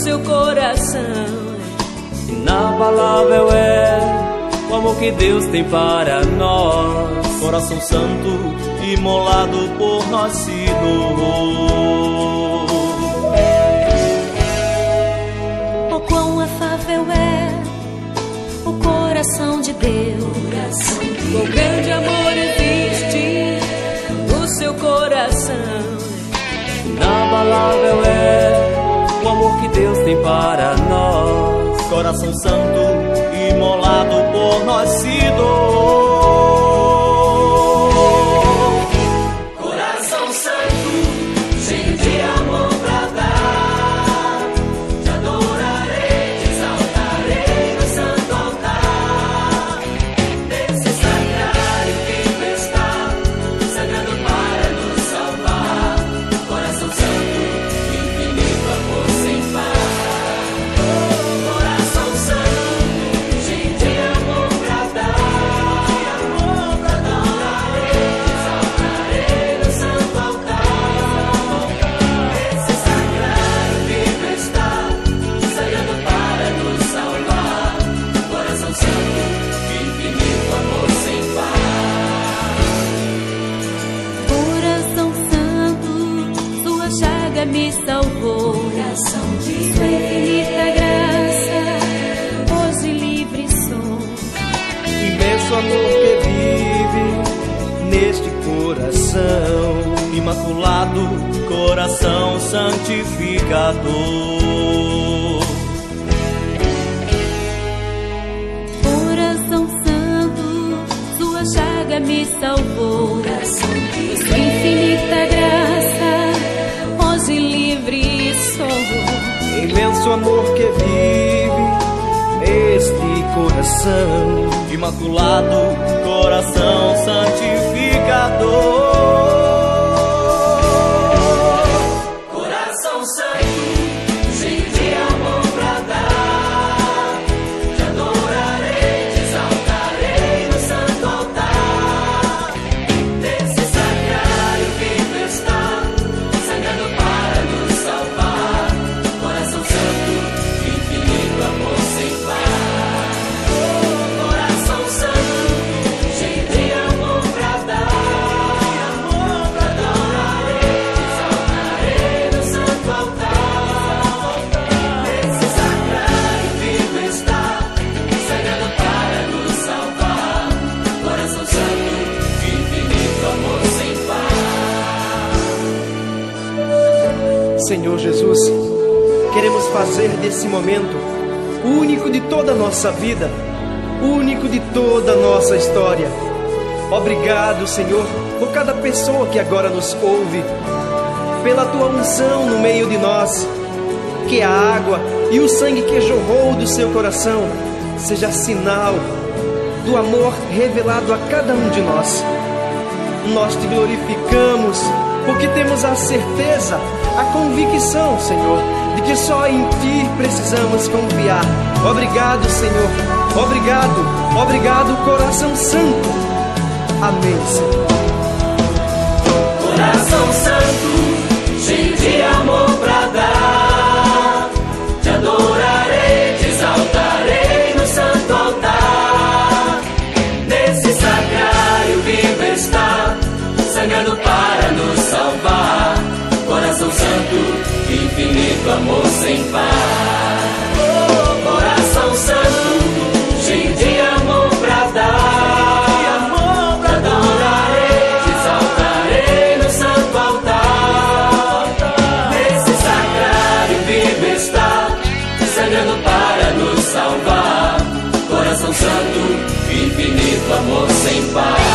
seu coração. Inabalável é o amor que Deus tem para nós. Coração santo, imolado por nós se doou. Oh, quão afável é o coração de Deus. Quão grande amor existe no seu coração. Inabalável é o amor que Deus tem para nós. Coração santo, imolado por nós se doou. Coração santo, cheio de amor pra dar, te adorarei, te exaltarei no santo altar. Desse sacrário vivo está, sagrado para nos salvar. Coração santo, infinito amor sem par. Coração santo, cheio de amor pra dar, te adorarei, te exaltarei no santo altar. Esse sacrário vivo está, sagrado para nos salvar. Coração santo, infinito amor sem par. Coração santo, sua chaga me salvou. Coração de Sua infinita graça, hoje livre sou. Imenso amor que vive neste coração. Imaculado, coração santificador. Coração santo, sua chaga me salvou. Sua infinita graça, hoje livre sou. Imenso amor que vive neste coração. Imaculado, coração santificador. Coração santo, cheio de amor pra dar, te adorarei, te exaltarei no santo altar. Desse sacrário vivo está, sagrado para nos salvar. Coração santo, infinito amor sem par. Coração santo, cheio de amor pra dar, te adorarei, te exaltarei no santo altar. Nesse sacrário vivo está, sagrado para nos salvar. Coração santo, infinito amor sem par. Senhor Jesus, queremos fazer desse momento o único de toda a nossa vida, o único de toda a nossa história. Obrigado, Senhor, por cada pessoa que agora nos ouve, pela tua unção no meio de nós. Que a água e o sangue que jorrou do seu coração seja sinal do amor revelado a cada um de nós. Nós te glorificamos porque temos a certeza, a convicção, Senhor, de que só em ti precisamos confiar. Obrigado, Senhor. Obrigado, obrigado, coração santo. Amém, Senhor. Coração santo, cheio de amor pra dar, te adorarei, te exaltarei no santo altar. Nesse sacrário vivo está, sangrando para nos salvar. Coração santo, infinito amor sem par. Coração santo, cheio de amor pra dar, te adorarei, te exaltarei no santo altar. Nesse sacrário vivo está, sangrando para nos salvar. Coração santo, infinito amor sem par.